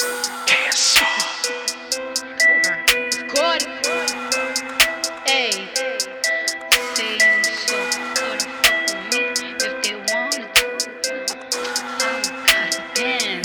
Dance. Record. Hey, say you so couldn't fuck with me if they wanted to. I gotta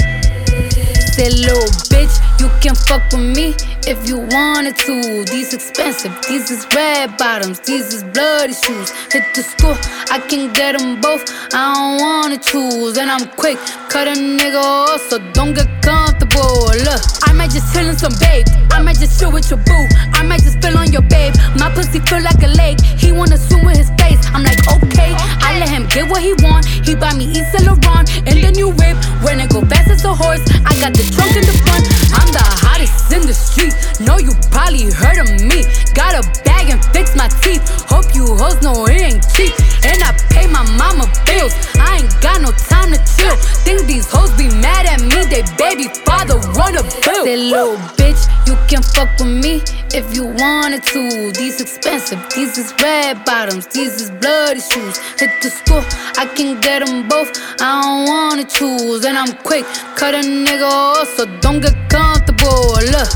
dance. Say little bitch, you can fuck with me if you wanted to. These expensive, these is red bottoms, these is bloody shoes. Hit the school, I can get them both, I don't wanna choose. And I'm quick, cut a nigga off, so don't get comfortable. Look, I might just chill in some babe, I might just chill with your boo, I might just spill on your babe. My pussy feel like a lake, he wanna swim with his face. I'm like, okay, I let him get what he want. He buy me Yves Saint Laurent and the new whip. When it go fast as a horse, I got the trunk in the front. I'm the hottest in the street, know you probably heard of me. Got a bag and fix my teeth, hope you hoes know it ain't cheap. And I pay my mama bills, I ain't got no time to chill. Think these hoes be mad at me, they baby father run a bill. Say little bitch, you can fuck with me if you wanted to. These expensive, these is red bottoms, these is bloody shoes. Hit the school, I can get them both, I don't wanna choose. And I'm quick, cut a nigga off, so don't get comfortable. Look,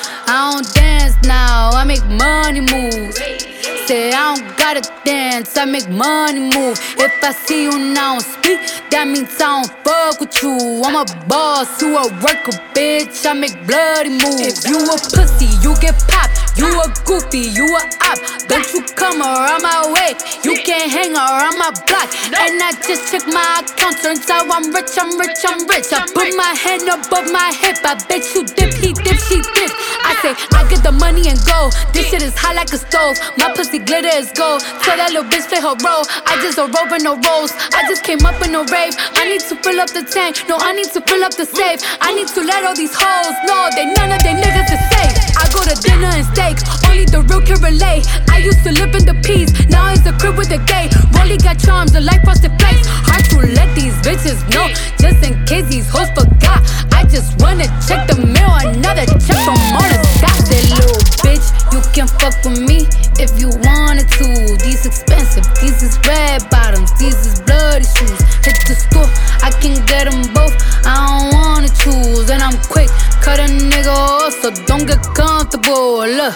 I don't dance now, I make money moves. Say I don't gotta dance, I make money move. If I see you now speak, that means I don't fuck with you. I'm a boss, you a worker, bitch, I make bloody moves. If you a pussy, you get popped. You a goofy, you a op. Don't you come around my way, you can't hang around my block. And I just check my account, turns out I'm rich, I'm rich, I'm rich. I put my hand above my hip, I bet you dip, he dip, she dip. I say, I get the money and go, this shit is hot like a stove. My pussy glitter is gold, tell that little bitch play her role. I just a rover, no rolls, I just came up in a rave. I need to fill up the tank, no, I need to fill up the safe. I need to let all these hoes know they none of they niggas is safe. I go to dinner and steak, only the real can relate. I used to live in the peace, now it's the crib with the gay. Rolly got charms, the light frosted flakes. Hard to let these bitches know, just in case these hoes forgot. I just wanna check the mail, another check from all the stocks. That little bitch, you can fuck with me if you wanted to. These expensive, these is red bottoms, these is bloody shoes. Hit the school, I can get them both, I don't wanna choose. And I'm quick, cut a nigga off, so don't get comfortable. Look,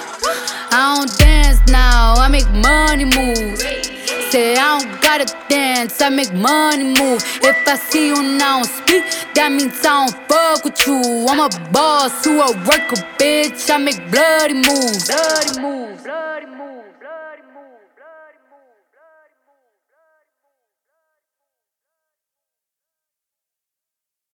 I don't dance now, I make money moves. Say I don't gotta dance, I make money move. If I see you now speak, that means I don't fuck with you. I'm a boss, you a worker, bitch, I make bloody moves. Bloody moves, bloody moves.